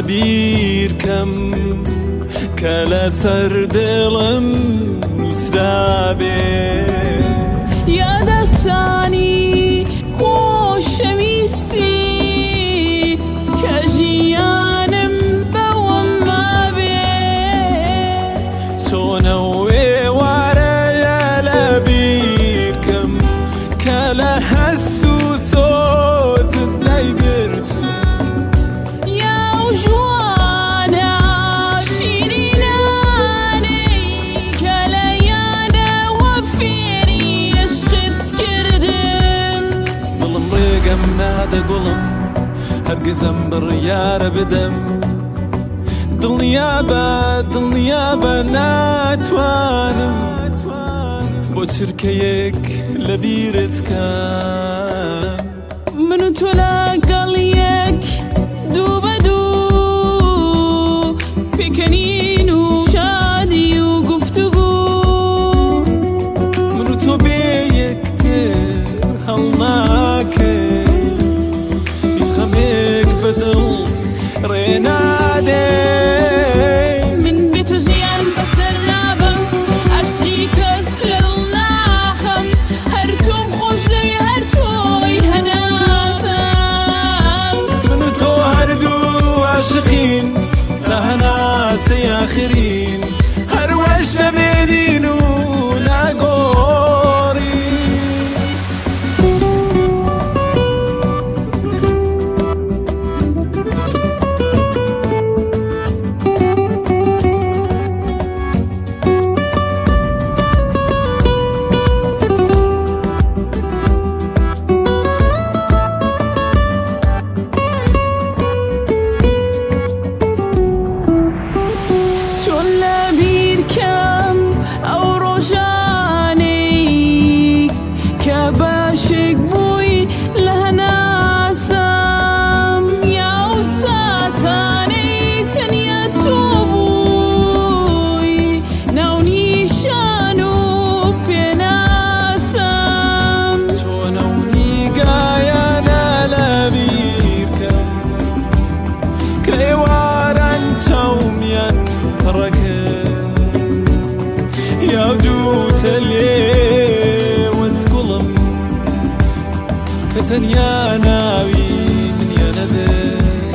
بیرکەم کە لەسەر دڵم نووسرابێ یادەستانی خۆشەویستی کە ژیانم بەوەم مابێ چۆنە وێوارەیە لە بیرکەم کە لە هەست و سۆزت نەیگرت یاو ژوانە شیرینانەی کە لە یادەوە فێری عشقت کردم دڵم ڕێگەم نادە گوڵم هەرگیزم بڕیارە بدەم دڵنیابە ناتوانم بۆ چرکەیەک لە بیرت کەم من و تۆ لەگەڵ یەک دوو بە دوو پێکەنین و شادی و گوفتوگو من و تۆ بێ یەکتر هەڵناکەین هیچ خەمێک بە دڵ ڕێنادەین من بێ تۆ ژیان بەسەر نابم عەشقی کەس لە دڵ ناخەم هەر تۆم خۆش دەوێ هەر تۆی هەناسەم من و تۆ هەردوو عاشقین تا هەناسەی ئاخرین هەروەش دەبێنین و ناگۆڕین چۆن لە بیرکەم ئەو ڕۆژانەی کە باشێک بووی لە هەناسەم یاو ساتانەی تەنیا تۆ بووی ناونیشان و پێناسەم چۆنە و نیگایانە لە بیرکەم کە ئێواران چاومیان پڕەکرد یا دووتە لێوەت گوڵم کە تەنیا ناوی منیە نەبێت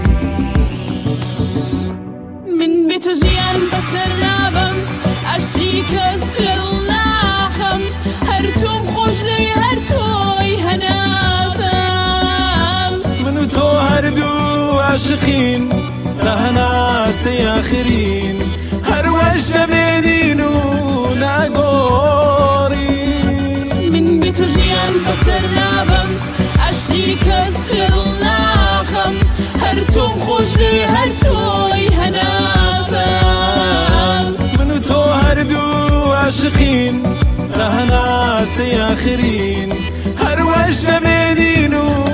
من بێ تۆ ژیان بەسەر نابم عەشقی کەس لە دڵ ناخەم هەر تۆم خۆش دەوێ هەر تۆی هەناسەم من و تۆ هەردوو عاشقین تا هەناسەی ئاخرین هەروەش دەبێنین و ناگۆڕین من بێ تۆ ژیان بەسەر نابم عەشقی کەس لە دڵ ناخەم هەر تۆم خۆش دەوێ هەر تۆی هەناسەم من و تۆ هەردوو عاشقین تا هەناسەی ئاخرین هەروەش دەبێنین و